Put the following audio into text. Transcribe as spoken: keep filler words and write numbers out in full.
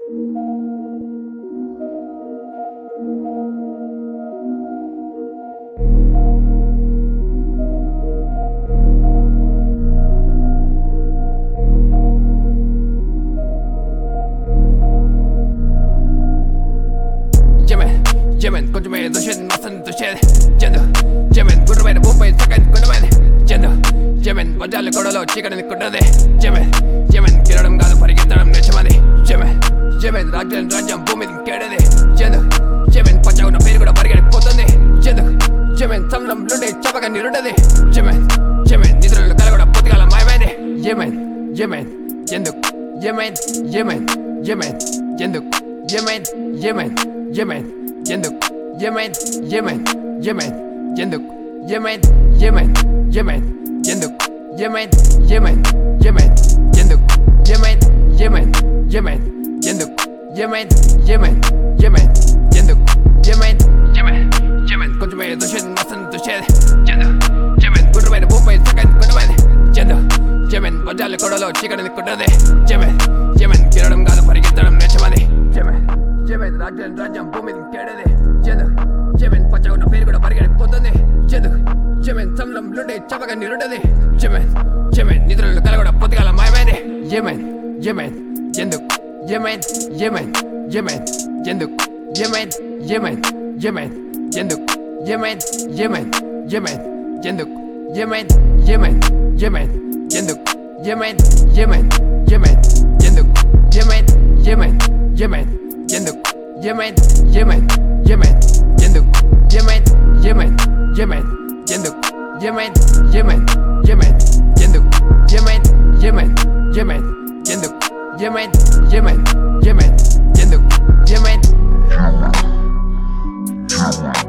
Yemen, con me do shit, nothing to shit. Yendo, Yemen, puro me boom, second, con me. Yendo, Yemen, vajale kodalo, chicken and kodade. Yemen, Yemen, kiradam gadu parigetaram nechamadi. Yemen, Yemen, rajan rajan boom in kedade. Yendo, Yemen, pacha una peru kuda parigetipotundi. Yendo, Yemen, samlam lunde chapaga nirudade. Yemen, Yemen, nidrulu kala kuda potigala mayamaide. Yemen, Yemen, yendo, Yemen, Yemen, Yemen, yendo, Yemen, Yemen, Yemen. Yenduk, Yemen, Yemen, Yemen, Yenduk, Yemen, Yemen, Yemen, Yenduk, Yemen, Yemen, Yemen, Yenduk, Yemen, Yemen, Yemen, Yenduk, Yemen, Yemen, Yemen, Yenduk, Yemen, Yemen, Yemen, con me do shit, nothing to shit. Yenduk, Yemen, puro me boom, second, con me. Yenduk, Yemen, vajale kodalo, chicken and kodade. Yemen, Yemen, kiradam gadu parigetaram nechamadi. Yemen, Yemen, rajan rajan boom in kedade. Yendo, Yemen, pacha una peru kuda parigetipotundi. Yendo, Yemen, samlam lunde chapaga nirudade. Yemen, Yemen, nidrulu kala kuda potigala mayamaide. Yemen, Yemen, yenduk, Yemen, Yemen, Yemen, yenduk, Yemen, Yemen, Yemen, yenduk, Yemen, Yemen, Yemen, yenduk, Yemen, Yemen, Yemen, yenduk, Yemen, Yemen, Yemen, yenduk, Yemen, Yemen, Yemen, yenduk, Yemen, Yemen, Yemen, yenduk, Yemen, Yemen, Yemen, yenduk, Yemen, Yemen, Yemen, yenduk, Yemen, Yemen, Yemen, yenduk, Yemen, Yemen, Yemen, yenduk, Yemen.